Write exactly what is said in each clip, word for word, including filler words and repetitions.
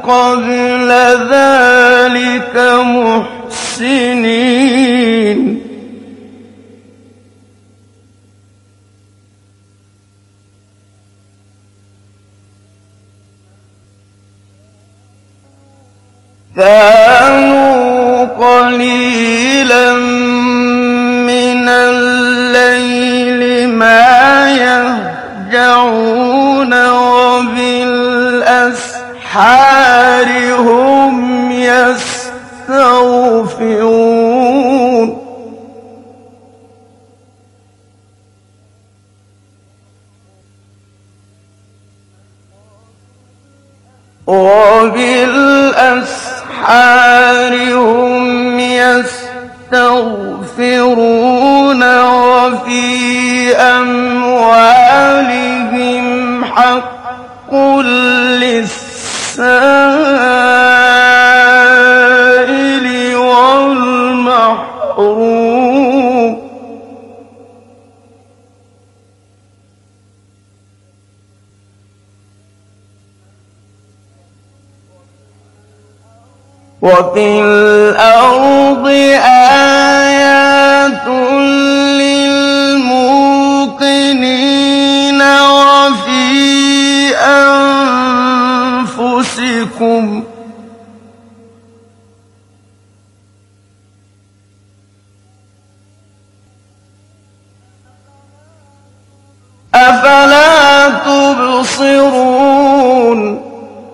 قبل ذلك محسنين كانوا قليلا من الليل ما يهجعون وبالأسحار هم يستغفرون وبالأسحار هم يستغفرون وفي أموالهم حق للسائل والمحروم وفي الأرض آيات للموقنين وفي أنفسكم أفلا تبصرون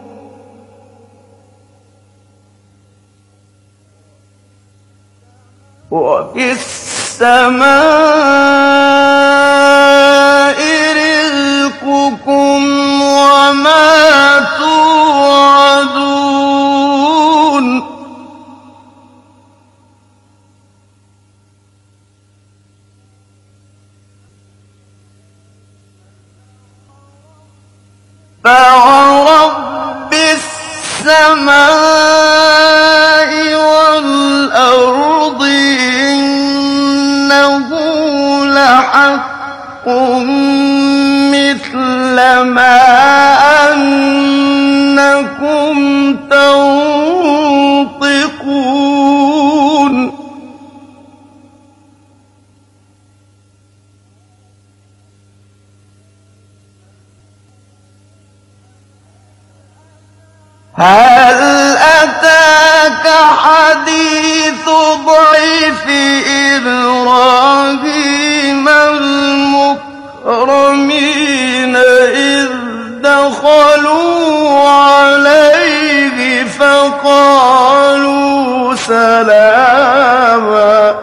وفي السماء رزقكم وما توعدون فورب السماء والأرض إنه لحق مثل ما أنكم تنطقون هل أتاك حديث ضيف إبراهيم المكرمين إذ دخلوا عليه فقالوا سلاما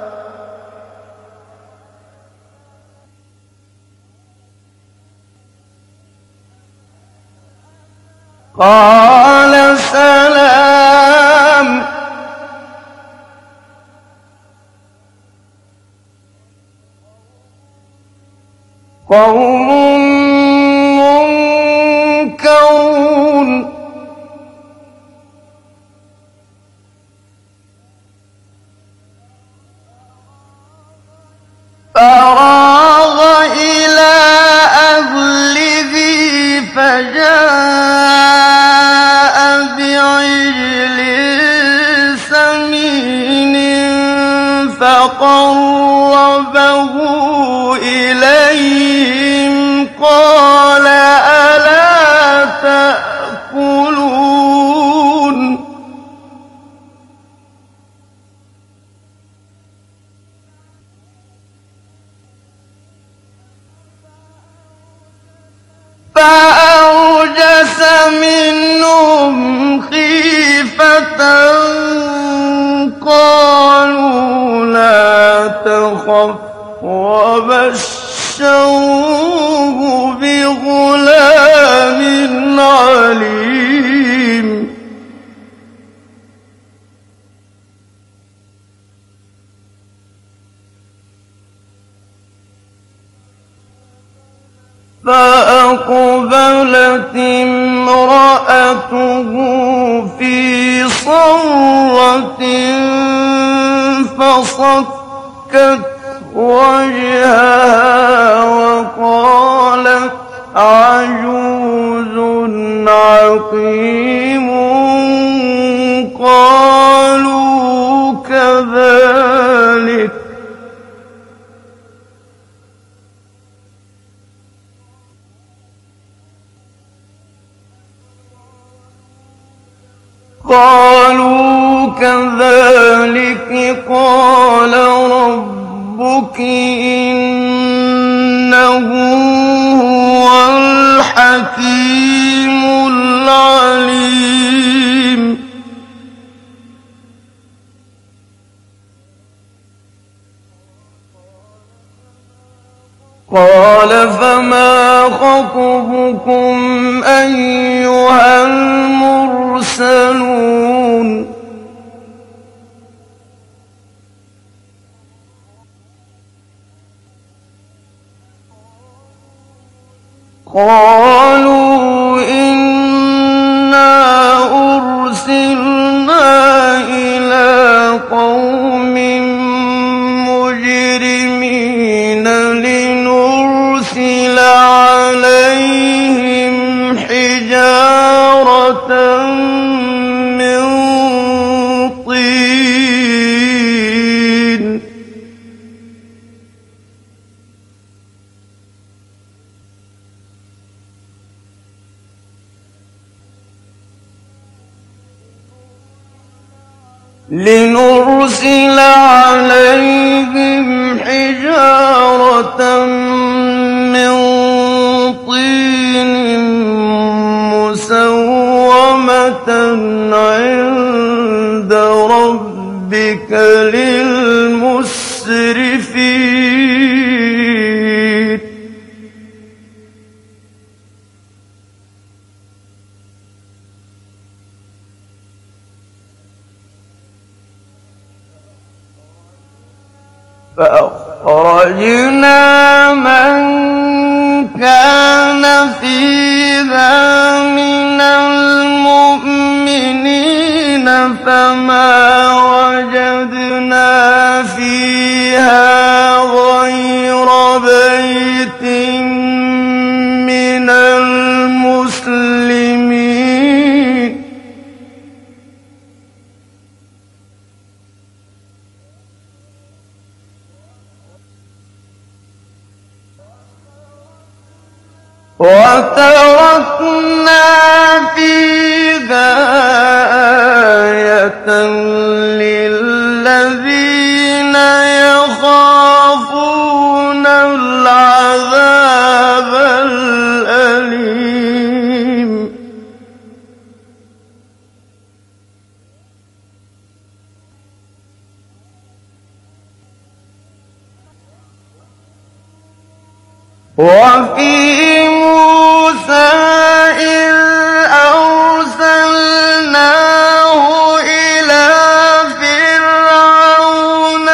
قال سلام قوم منكرون فراغ إلى أهله فجاء بعجل سمين فقربه إليهم قال ألا تأكلون فأوجس منهم خيفة قالوا لا تخف وبشروه بغلام عليم فأقبلت امرأته في صرة فصكت وجهها وقالت عجوز عجوز عقيم قالوا كذلك قالوا كذلك قال ربك إنه هو الحكيم العليم قال فما خطبكم أيها المرسلون قالوا إنا أرسلنا إلى قوم مجرمين لنرسل عليهم حجارة من طين لنرسل عليهم حجارة من طين مسومة عند ربك للمسرفين فأخرجنا من كان فيها من المؤمنين فما وجدنا فيها غير بيت من المسلمين وتركنا فيها آية للذين يخافون العذاب الأليم وفي موسى إذ أرسلناه إلى فرعون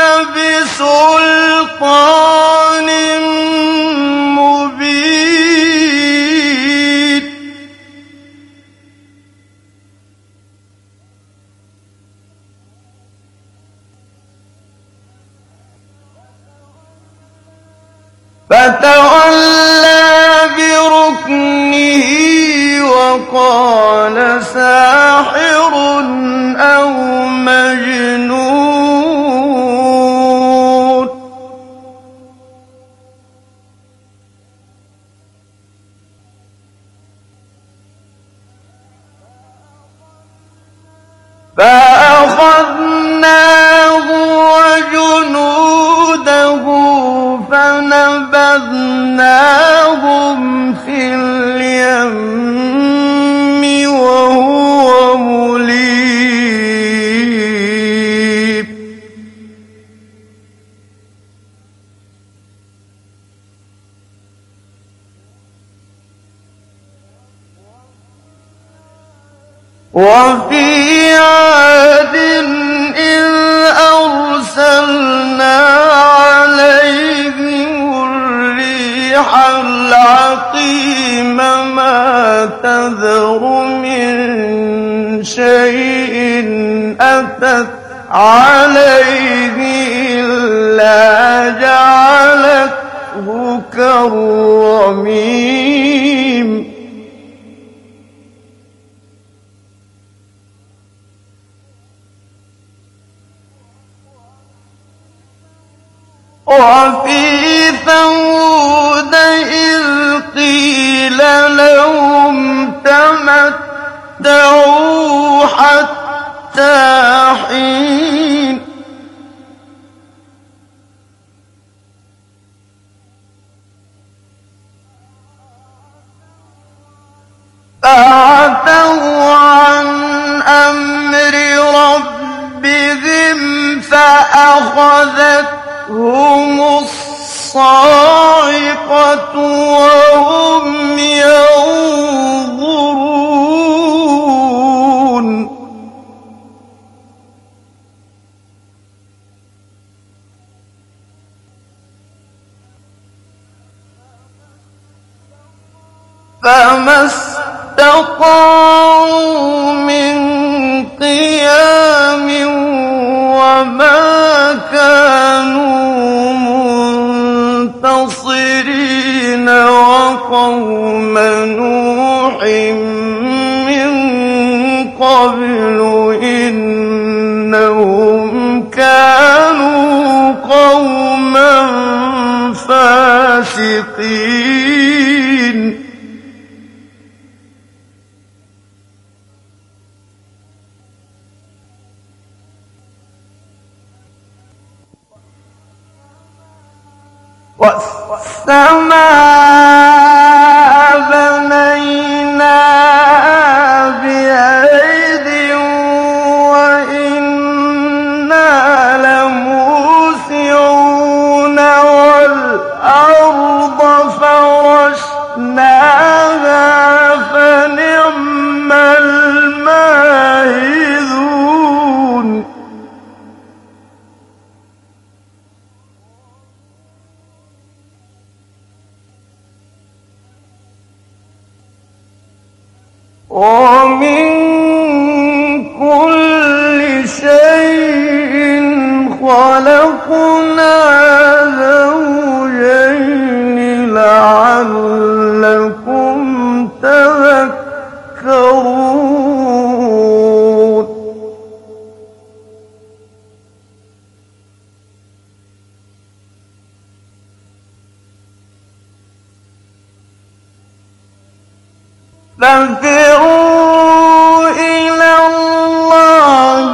بسلطان مبين فتولى بركنه وقال ساحر أو مجنون فأخذناه وجنوده فنبذناهم في اليم وهو مليم وفي عاد إذ أرسلنا عليهم الريح العقيم ما تذر من شيء أتت عليه إلا جعلته كالرميم وفي ثمود إذ قيل لهم تمتعوا حتى حين فعتوا عن أمر ربهم فأخذتهم الصاعقة وهم ينظرون فما استطاعوا من قيام وما كانوا منتصرين وقوم نوح من قبل إنهم كانوا قوما فاسقين والسماء بنيناها بأيد وإنا لموسعون والأرض فرشناها فنعم الماهدون ومن كل شيء خلقنا زوجين لعلكم تذكرون فانفروا إلى الله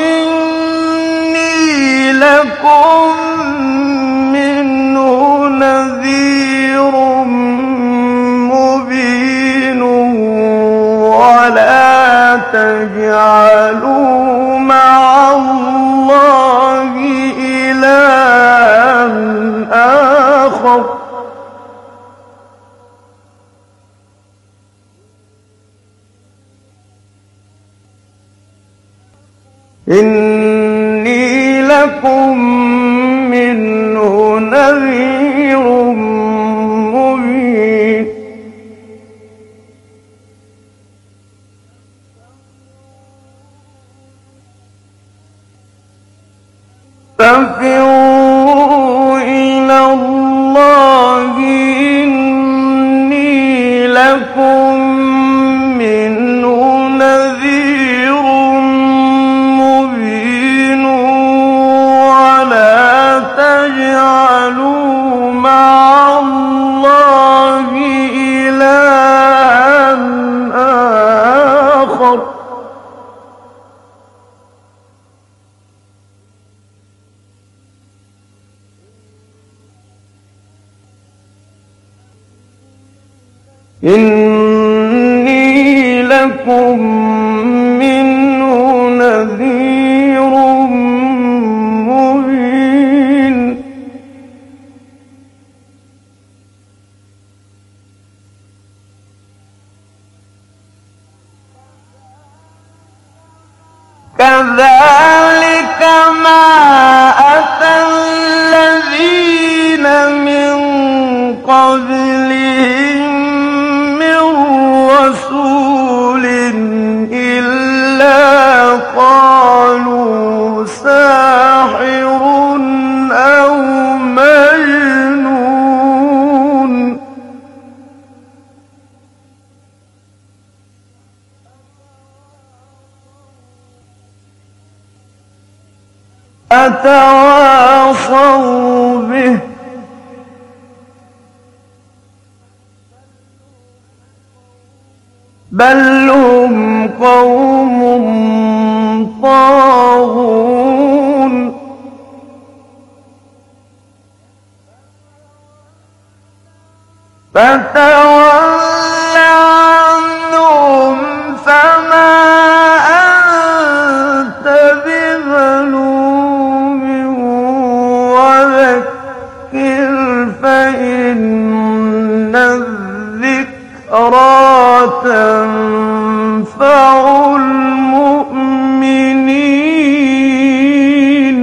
إني لكم منه نذير مبين ولا تجعلوا مع الله إلها آخر إني لكم منه نذير مبين فانفروا إلى الله إني لكم منه نذير مبين ولا تجعلوا مع الله إلها آخر إني لكم منه نذير مبين كذلك ما أتى الذين من قبلهم رسول إلا قالوا ساحر أو مجنون أتواصوا به بل هم قوم طاغون فتول عنهم فما أنت بملوم وذكر فإن الذكرى تنفع المؤمنين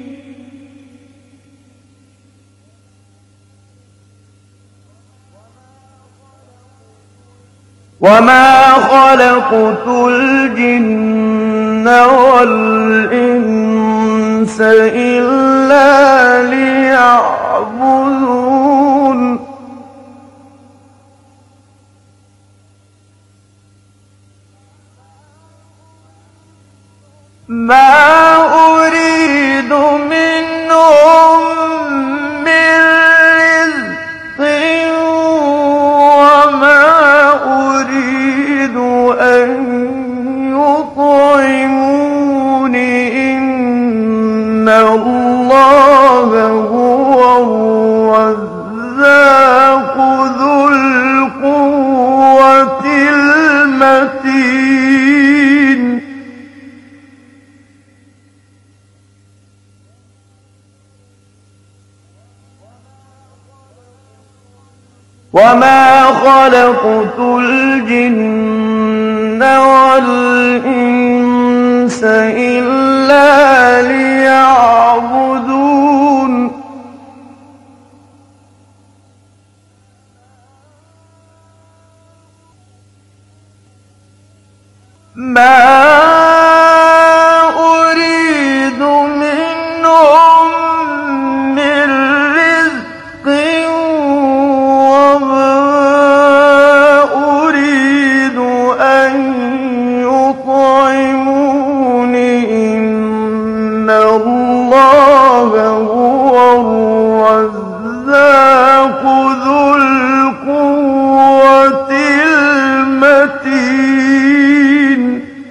وما خلقت الجن والإنس إلا ليعبدون ما أريد منهم من رزق وما أريد أن يطعمون إن الله هو الرزاق ذو القوة المتين وما خلقت الجن والإنس إلا ليعبدون ما أريد منهم من رزق وما أريد أن يطعمون إن الله هو الرزاق ذو القوة المتين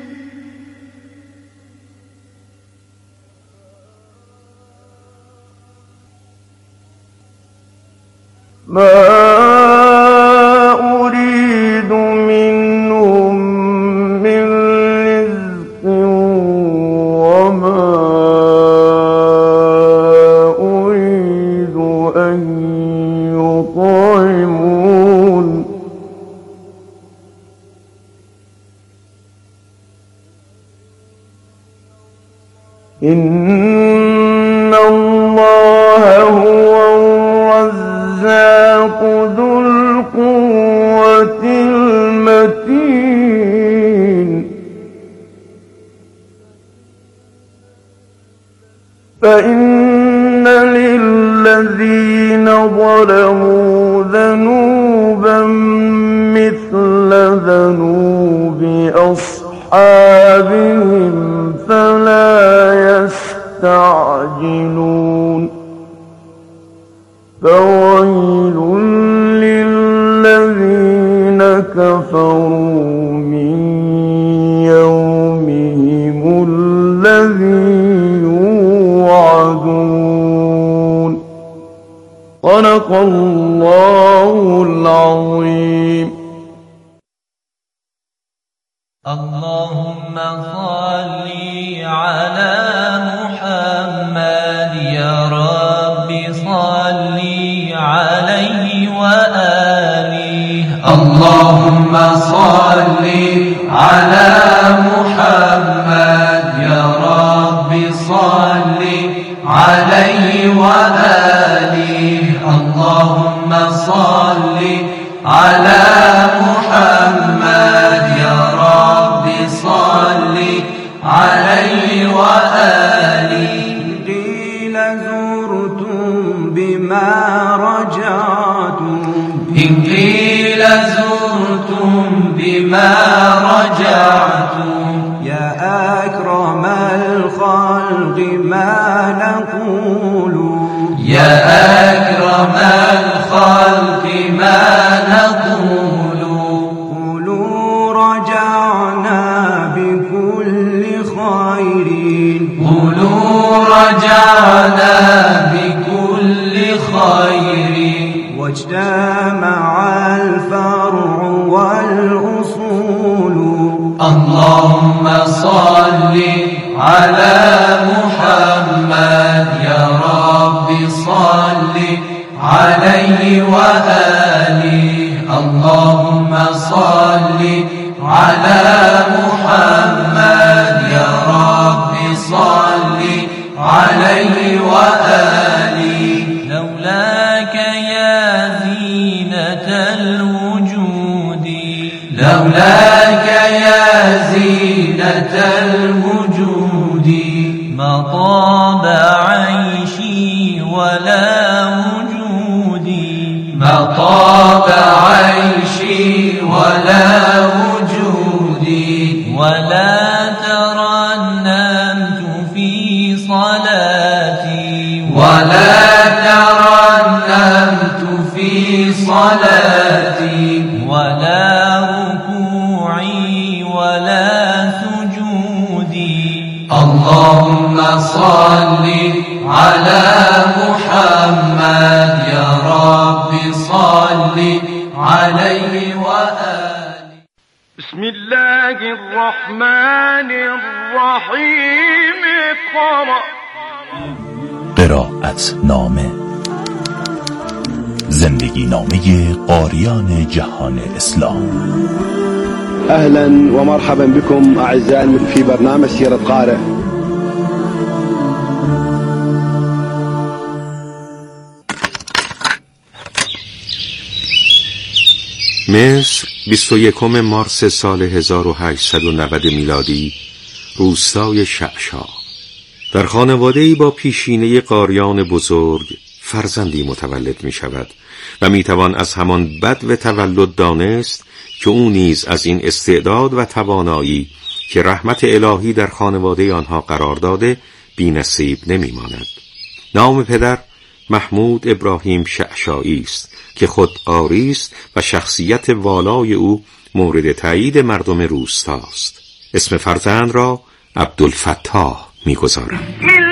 ما أريد منهم من رزق وما أريد أن يطعمون إن الله هو الرزاق ذو القوة المتين فإن للذين ظلموا ذنوبا مثل ذنوب أصحابهم فلا يستعجلون فويل للذين كفروا من يومهم الذي يوعدون صدق الله العظيم. اللهم صل على محمد يا رب صل عليه وآله. اللهم صل على محمد يا رب صل عليه وآله. اللهم صل على محمد يا رب صل عليه وآله. قيل زرتم بما رجعتم إن قيل زرتم بما رجعتم يا أكرم الخلق ما الخلق ما نقول قولوا رجعنا بكل خير قولوا رجعنا بكل خير واجتمع الفرع والأصول اللهم صل على محمد يا رب صل عليه وآله اللهم صل على محمد يا رب صل عليه وآله لولاك يا زينة الوجود لولاك يا زينة الوجود ما طاب عيشي ولا وجودي ما طاب عيشي ولا وجودي ولا ترنمت في صلاتي ولا ترنمت في صلاتي ولا ركوعي ولا سجودي اللهم صل على محمد يا رب صل عليه وآله بسم الله الرحمن الرحیم. قرأ قرائت نامه، زندگی نامه قاریان جهان اسلام. أهلا ومرحبا بكم أعزائي في برنامج سيرة قارئ. مصر بیست و یکم مارس سال هزار و هشتصد و نود میلادی، روستای شعشا. در خانواده‌ای با پیشینه قاریان بزرگ فرزندی متولد می شود و می توان از همان بدو تولد دانست که او نیز از این استعداد و توانایی که رحمت الهی در خانواده آنها قرار داده بی نصیب نمی ماند. نام پدر محمود ابراهیم شعشایی است که خود قاری است و شخصیت والای او مورد تایید مردم روستاست. اسم فرزند را عبدالفتاح می‌گذارند.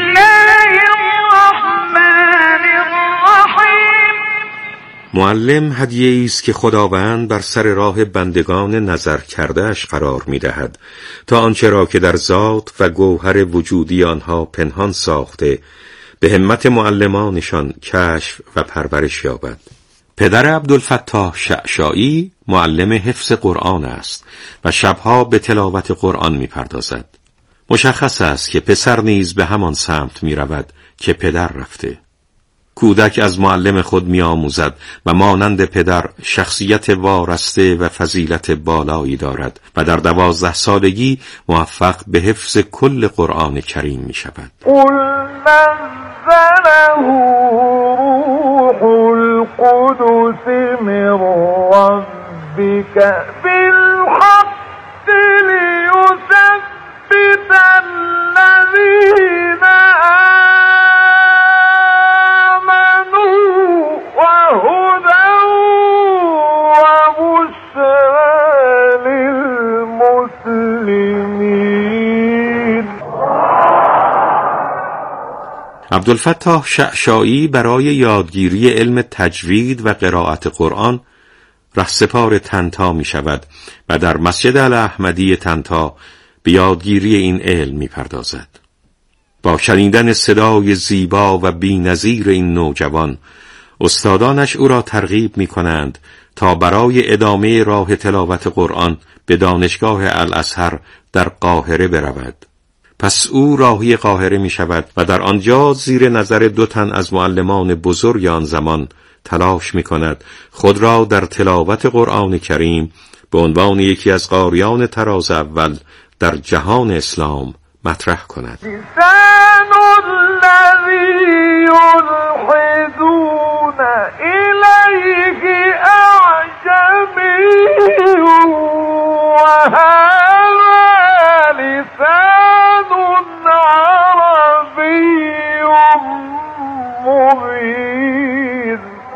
معلم هدیه‌ای است که خداوند بر سر راه بندگان نظر کرده‌اش قرار می‌دهد تا آنچه را که در ذات و گوهر وجودی آنها پنهان ساخته به همت معلمانشان کشف و پرورش یابد. پدر عبدالفتاح شعشایی معلم حفظ قرآن است و شبها به تلاوت قرآن می‌پردازد. مشخص است که پسر نیز به همان سمت می‌رود که پدر رفته. کودک از معلم خود می‌آموزد و مانند پدر شخصیت وارسته و فضیلت بالایی دارد و در دوازده سالگی موفق به حفظ کل قرآن کریم می‌شود. نزله روح القدس من ربك بالحق ليثبت الذين آمنوا وهدى وبشرى للمسلمين. عبدالفتاح شعشایی برای یادگیری علم تجوید و قرائت قرآن رهسپار طنطا می شود و در مسجد الاحمدی طنطا به یادگیری این علم می پردازد. با شنیدن صدای زیبا و بی‌نظیر این نوجوان، استادانش او را ترغیب می کنند تا برای ادامه راه تلاوت قرآن به دانشگاه الازهر در قاهره برود. پس او راهی قاهره می شود و در آنجا زیر نظر دو تن از معلمان بزرگ آن زمان تلاش می کند خود را در تلاوت قرآن کریم به عنوان یکی از قاریان طراز اول در جهان اسلام مطرح کند. لسان الذی یلحدون الیه اعجمی و هذا لسان عربی مبین.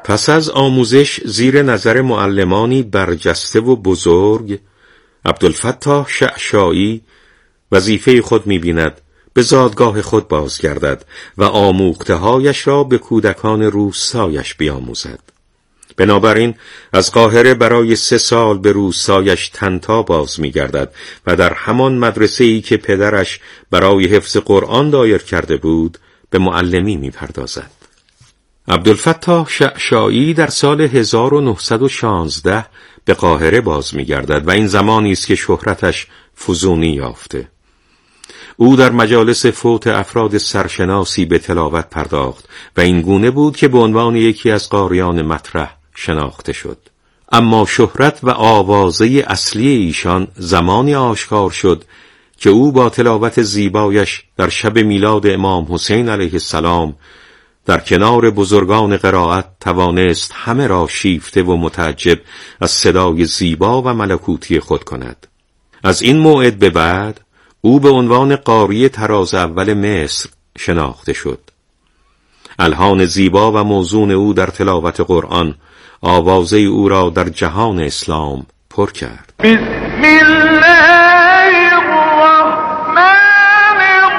پس از آموزش زیر نظر معلمانی برجسته و بزرگ، عبدالفتاح شعشاعی وظیفه خود می‌بیند به زادگاه خود بازگردد و آموخته‌هایش را به کودکان روستایش بیاموزد. بنابراین از قاهره برای سه سال به روستایش طنطا باز می‌گردد و در همان مدرسه‌ای که پدرش برای حفظ قرآن دایر کرده بود به معلمی می‌پردازد. عبدالفتاح شعشاعی در سال هزار و نهصد و شانزده به قاهره باز می‌گردد و این زمانی است که شهرتش فزونی یافته. او در مجالس فوت افراد سرشناسی به تلاوت پرداخت و این گونه بود که به عنوان یکی از قاریان مطرح شناخته شد. اما شهرت و آوازه اصلی ایشان زمانی آشکار شد که او با تلاوت زیبایش در شب میلاد امام حسین علیه السلام در کنار بزرگان قرائت توانست همه را شیفته و متعجب از صدای زیبا و ملکوتی خود کند. از این موعد به بعد او به عنوان قاری طراز اول مصر شناخته شد. الحان زیبا و موزون او در تلاوت قرآن آوازه او را در جهان اسلام پر کرد. بسم الله الرحمن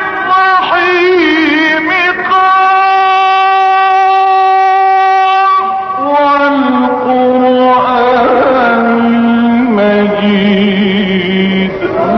الرحیم قاف والقرآن مجید.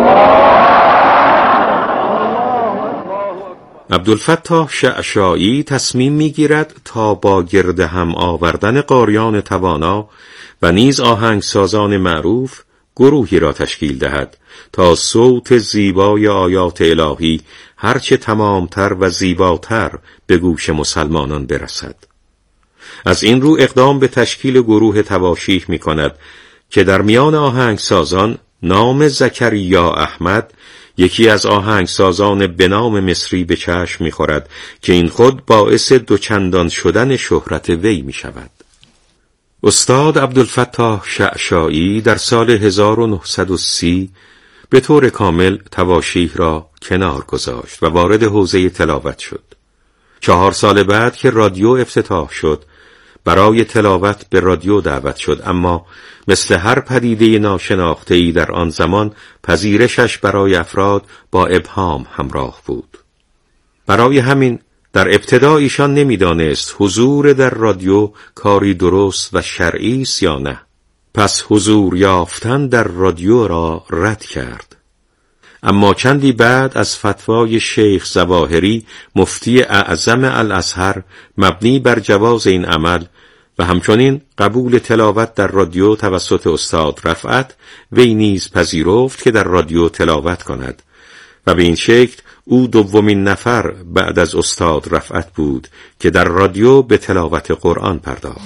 عبدالفتاح شعشاعی تصمیم می‌گیرد تا با گرد هم آوردن قاریان توانا و نیز آهنگسازان معروف گروهی را تشکیل دهد تا صوت زیبای آیات الهی هرچه تمامتر و زیباتر به گوش مسلمانان برسد. از این رو اقدام به تشکیل گروه تواشیح می‌کند که در میان آهنگسازان نام زکریا احمد، یکی از آهنگسازان به نام مصری، به چشم می‌خورد که این خود باعث دوچندان شدن شهرت وی می‌شود. استاد عبدالفتاح شعشاعی در سال هزار و نهصد و سی به طور کامل تواشیح را کنار گذاشت و وارد حوزه تلاوت شد. چهار سال بعد که رادیو افتتاح شد برای تلاوت به رادیو دعوت شد، اما مثل هر پدیده ناشناخته‌ای در آن زمان پذیرشش برای افراد با ابهام همراه بود. برای همین در ابتدا ایشان نمی‌دانست حضور در رادیو کاری درست و شرعی است یا نه. پس حضور یافتن در رادیو را رد کرد. اما چندی بعد از فتوای شیخ ظواهری مفتی اعظم الازهر مبنی بر جواز این عمل و همچنین قبول تلاوت در رادیو توسط استاد رفعت، وی نیز پذیرفت که در رادیو تلاوت کند و به این شکل او دومین نفر بعد از استاد رفعت بود که در رادیو به تلاوت قرآن پرداخت.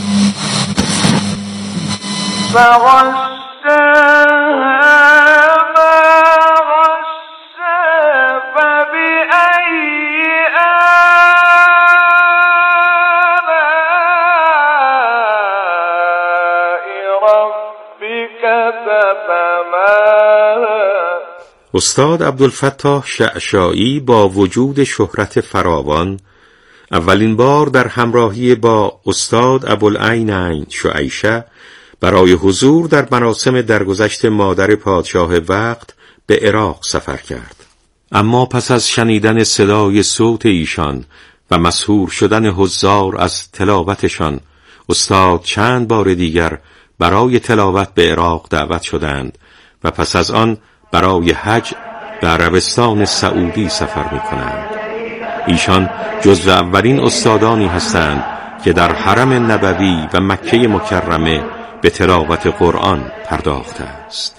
استاد عبدالفتاح شعشاعی با وجود شهرت فراوان اولین بار در همراهی با استاد ابوالعینین شعیشه برای حضور در مراسم درگذشت مادر پادشاه وقت به عراق سفر کرد. اما پس از شنیدن صدای صوت ایشان و مسحور شدن حضار از تلاوتشان، استاد چند بار دیگر برای تلاوت به عراق دعوت شدند و پس از آن برای حج به عربستان سعودی سفر می کنند. ایشان جزو اولین استادانی هستند که در حرم نبوی و مکه مکرمه به تلاوت قرآن پرداخته است.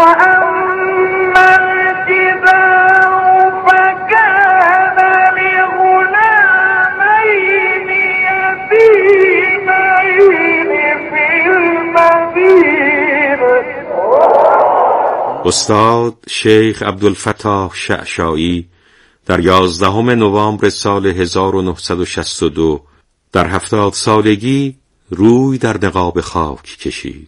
استاد شیخ عبدالفتاح شعشاعی در یازدهم نوامبر سال هزار و نهصد و شصت و دو در هفتاد سالگی روی در نقاب خاک کشید.